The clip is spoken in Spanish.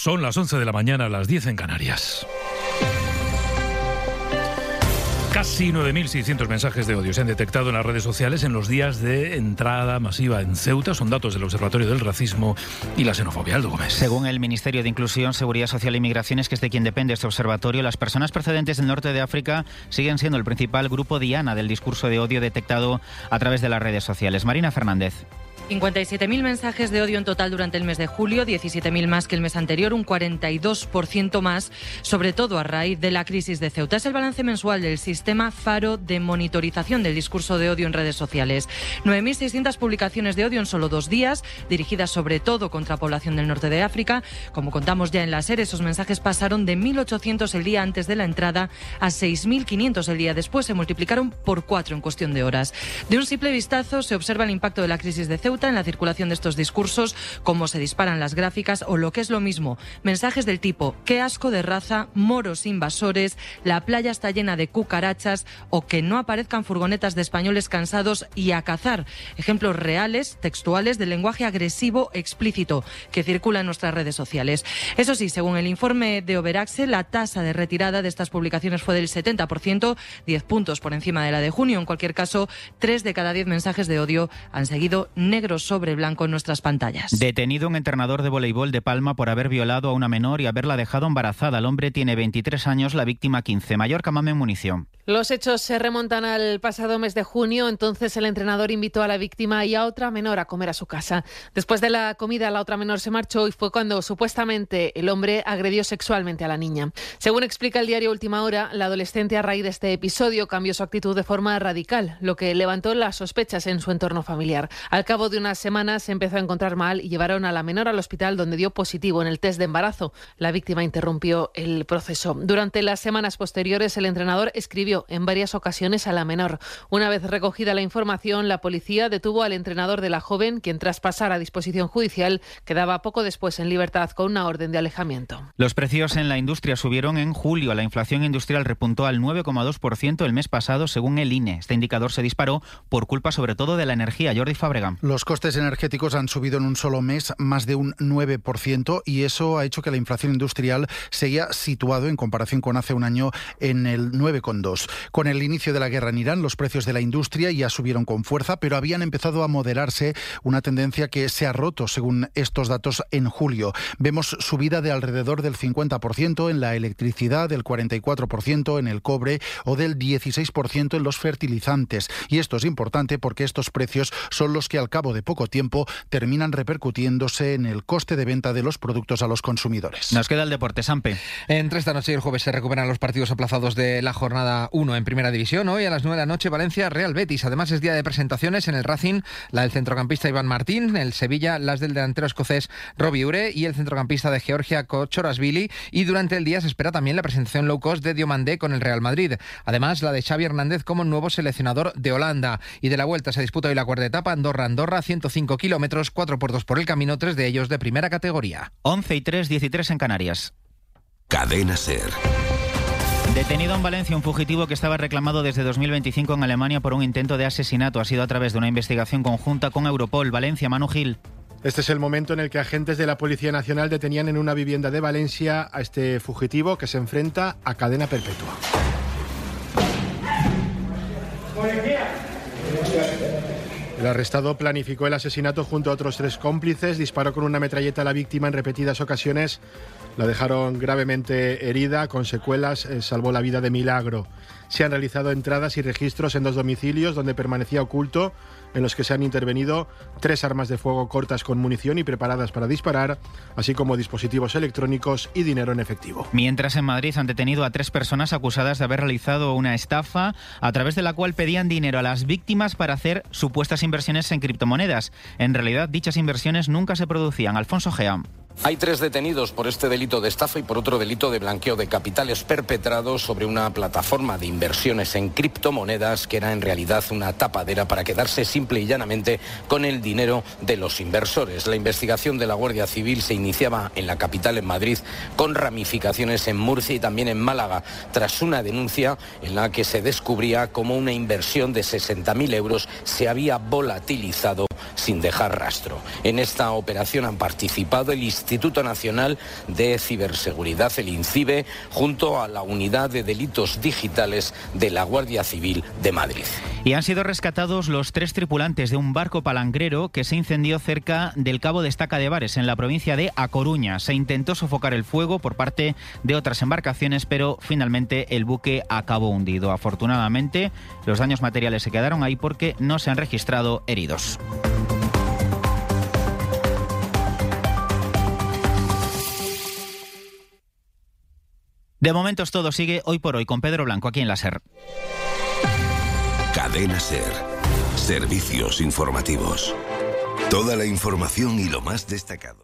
Son las 11 de la mañana, las 10 en Canarias. Casi 9.600 mensajes de odio se han detectado en las redes sociales en los días de entrada masiva en Ceuta. Son datos del Observatorio del Racismo y la Xenofobia. Aldo Gómez. Según el Ministerio de Inclusión, Seguridad Social e Inmigraciones, que es de quien depende este observatorio, las personas procedentes del norte de África siguen siendo el principal grupo diana del discurso de odio detectado a través de las redes sociales. Marina Fernández. 57.000 mensajes de odio en total durante el mes de julio, 17.000 más que el mes anterior, un 42% más, sobre todo a raíz de la crisis de Ceuta. Es el balance mensual del sistema Faro de monitorización del discurso de odio en redes sociales. 9.600 publicaciones de odio en solo 2 días, dirigidas sobre todo contra población del norte de África. Como contamos ya en la SER, esos mensajes pasaron de 1.800 el día antes de la entrada a 6.500 el día después. Se multiplicaron por 4 en cuestión de horas. De un simple vistazo se observa el impacto de la crisis de Ceuta en la circulación de estos discursos, cómo se disparan las gráficas o, lo que es lo mismo, mensajes del tipo "qué asco de raza", "moros invasores", "la playa está llena de cucarachas" o "que no aparezcan furgonetas de españoles cansados y a cazar". Ejemplos reales, textuales, del lenguaje agresivo explícito que circula en nuestras redes sociales. Eso sí, según el informe de Overaxe, la tasa de retirada de estas publicaciones fue del 70%, 10 puntos por encima de la de junio. En cualquier caso, 3 de cada 10 mensajes de odio han seguido negro sobre blanco en nuestras pantallas. Detenido un entrenador de voleibol de Palma por haber violado a una menor y haberla dejado embarazada. El hombre tiene 23 años, la víctima 15. Mallorca, Mamen Munición. Los hechos se remontan al pasado mes de junio. Entonces el entrenador invitó a la víctima y a otra menor a comer a su casa. Después de la comida, la otra menor se marchó y fue cuando supuestamente el hombre agredió sexualmente a la niña. Según explica el diario Última Hora, la adolescente a raíz de este episodio cambió su actitud de forma radical, lo que levantó las sospechas en su entorno familiar. Al cabo de unas semanas se empezó a encontrar mal y llevaron a la menor al hospital, donde dio positivo en el test de embarazo. La víctima interrumpió el proceso. Durante las semanas posteriores, el entrenador escribió en varias ocasiones a la menor. Una vez recogida la información, la policía detuvo al entrenador de la joven, quien tras pasar a disposición judicial quedaba poco después en libertad con una orden de alejamiento. Los precios en la industria subieron en julio. La inflación industrial repuntó al 9,2% el mes pasado, según el INE. Este indicador se disparó por culpa sobre todo de la energía. Jordi Fábrega. Los costes energéticos han subido en un solo mes más de un 9% y eso ha hecho que la inflación industrial se haya situado en comparación con hace un año en el 9,2%. Con el inicio de la guerra en Irán, los precios de la industria ya subieron con fuerza, pero habían empezado a moderarse, una tendencia que se ha roto según estos datos en julio. Vemos subida de alrededor del 50% en la electricidad, del 44% en el cobre o del 16% en los fertilizantes. Y esto es importante porque estos precios son los que al cabo de poco tiempo terminan repercutiéndose en el coste de venta de los productos a los consumidores. Nos queda el deporte, Sampe. Entre esta noche y el jueves se recuperan los partidos aplazados de la jornada 1 en Primera División. Hoy a las 9 de la noche Valencia Real Betis. Además es día de presentaciones en el Racing, la del centrocampista Iván Martín, el Sevilla las del delantero escocés Robbie Ure y el centrocampista de Georgia Kochorashvili. Y durante el día se espera también la presentación low cost de Diomandé con el Real Madrid. Además la de Xavi Hernández como nuevo seleccionador de Holanda. Y de la vuelta se disputa hoy la cuarta etapa Andorra, 105 kilómetros, 4 puertos por el camino, 3 de ellos de primera categoría. 11:03, 13 en Canarias. Cadena SER. Detenido en Valencia un fugitivo que estaba reclamado desde 2025 en Alemania por un intento de asesinato. Ha sido a través de una investigación conjunta con Europol. Valencia, Manu Gil. Este es el momento en el que agentes de la Policía Nacional detenían en una vivienda de Valencia a este fugitivo que se enfrenta a cadena perpetua. El arrestado planificó el asesinato junto a otros 3 cómplices, disparó con una metralleta a la víctima en repetidas ocasiones, la dejaron gravemente herida, con secuelas, salvó la vida de milagro. Se han realizado entradas y registros en 2 domicilios donde permanecía oculto, en los que se han intervenido 3 armas de fuego cortas con munición y preparadas para disparar, así como dispositivos electrónicos y dinero en efectivo. Mientras en Madrid han detenido a 3 personas acusadas de haber realizado una estafa a través de la cual pedían dinero a las víctimas para hacer supuestas inversiones en criptomonedas. En realidad, dichas inversiones nunca se producían. Alfonso Gea. Hay 3 detenidos por este delito de estafa y por otro delito de blanqueo de capitales perpetrados sobre una plataforma de inversiones en criptomonedas que era en realidad una tapadera para quedarse simple y llanamente con el dinero de los inversores. La investigación de la Guardia Civil se iniciaba en la capital, en Madrid, con ramificaciones en Murcia y también en Málaga, tras una denuncia en la que se descubría cómo una inversión de 60.000 euros se había volatilizado sin dejar rastro. En esta operación han participado el Instituto Nacional de Ciberseguridad, el INCIBE, junto a la Unidad de Delitos Digitales de la Guardia Civil de Madrid. Y han sido rescatados los 3 tripulantes de un barco palangrero que se incendió cerca del Cabo de Estaca de Bares, en la provincia de A Coruña. Se intentó sofocar el fuego por parte de otras embarcaciones, pero finalmente el buque acabó hundido. Afortunadamente, los daños materiales se quedaron ahí porque no se han registrado heridos. De momento todo sigue hoy por hoy con Pedro Blanco aquí en la SER. Cadena SER. Servicios informativos. Toda la información y lo más destacado.